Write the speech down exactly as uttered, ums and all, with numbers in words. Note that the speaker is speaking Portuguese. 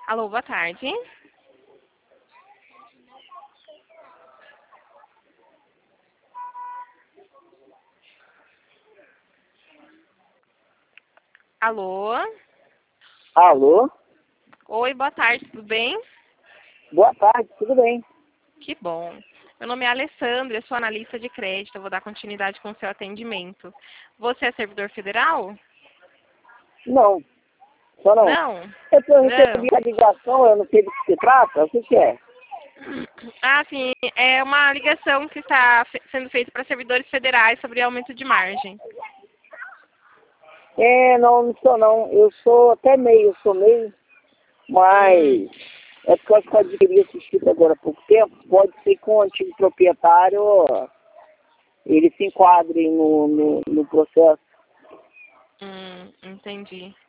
Alô, boa tarde. Alô? Alô? Oi, boa tarde, tudo bem? Boa tarde, tudo bem? Que bom. Meu nome é Alessandra, eu sou analista de crédito, eu vou dar continuidade com o seu atendimento. Você é servidor federal? Não, só não. Não? É que eu recebi Não. a ligação, eu não sei do que se trata, o que que é? Ah, sim, é uma ligação que está fe- sendo feita para servidores federais sobre aumento de margem. É, não, não sou não, eu sou até meio, eu sou meio, Hum, mas é porque eu acho que eu adquiri esse chip agora há pouco tempo, pode ser que o antigo proprietário, ele se enquadre no, no, no processo. hum, entendi.